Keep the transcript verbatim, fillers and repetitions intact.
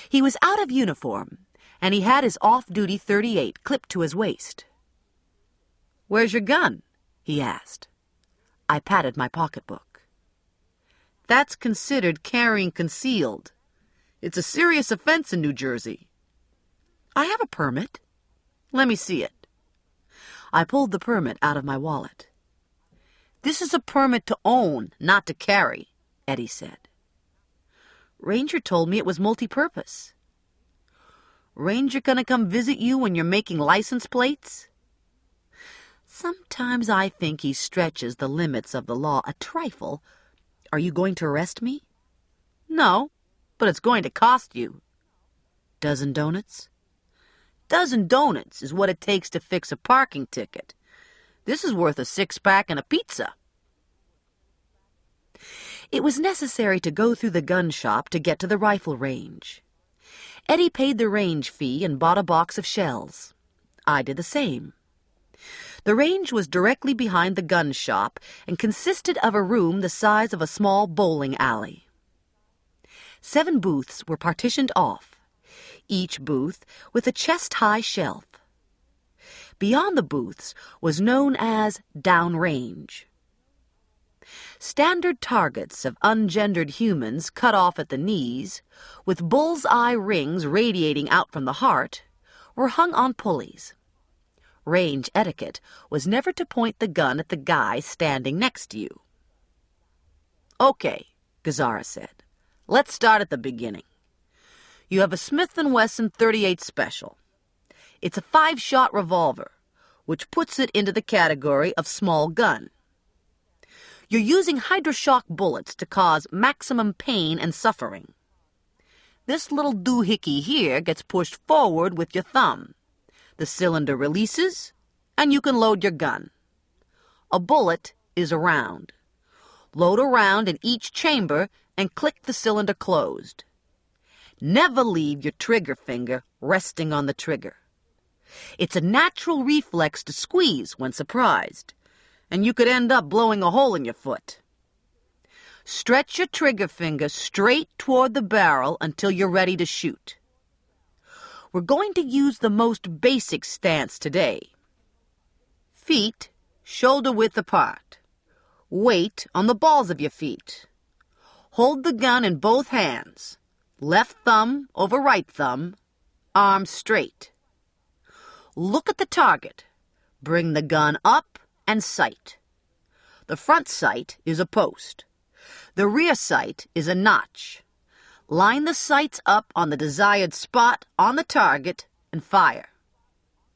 He was out of uniform, and he had his off-duty thirty-eight clipped to his waist. "Where's your gun?" he asked. I patted my pocketbook. "That's considered carrying concealed. It's a serious offense in New Jersey." "I have a permit." "Let me see it." I pulled the permit out of my wallet. "This is a permit to own, not to carry," Eddie said. "Ranger told me it was multi-purpose." "Ranger gonna come visit you when you're making license plates?" Sometimes I think he stretches the limits of the law a trifle. "Are you going to arrest me?" "No, but it's going to cost you." "Dozen donuts?" "Dozen donuts is what it takes to fix a parking ticket. This is worth a six-pack and a pizza." It was necessary to go through the gun shop to get to the rifle range. Eddie paid the range fee and bought a box of shells. I did the same. The range was directly behind the gun shop and consisted of a room the size of a small bowling alley. Seven booths were partitioned off, each booth with a chest-high shelf. Beyond the booths was known as downrange. Standard targets of ungendered humans cut off at the knees, with bull's-eye rings radiating out from the heart, were hung on pulleys. Range etiquette was never to point the gun at the guy standing next to you. "Okay," Gazzara said. "Let's start at the beginning. You have a Smith and Wesson thirty-eight Special. It's a five-shot revolver, which puts it into the category of small gun. You're using hydroshock bullets to cause maximum pain and suffering. This little doohickey here gets pushed forward with your thumb. The cylinder releases, and you can load your gun. A bullet is a round. Load a round in each chamber and click the cylinder closed. Never leave your trigger finger resting on the trigger. It's a natural reflex to squeeze when surprised, and you could end up blowing a hole in your foot. Stretch your trigger finger straight toward the barrel until you're ready to shoot. We're going to use the most basic stance today. Feet shoulder-width apart. Weight on the balls of your feet. Hold the gun in both hands. Left thumb over right thumb. Arms straight. Look at the target. Bring the gun up and sight. The front sight is a post. The rear sight is a notch. Line the sights up on the desired spot on the target and fire.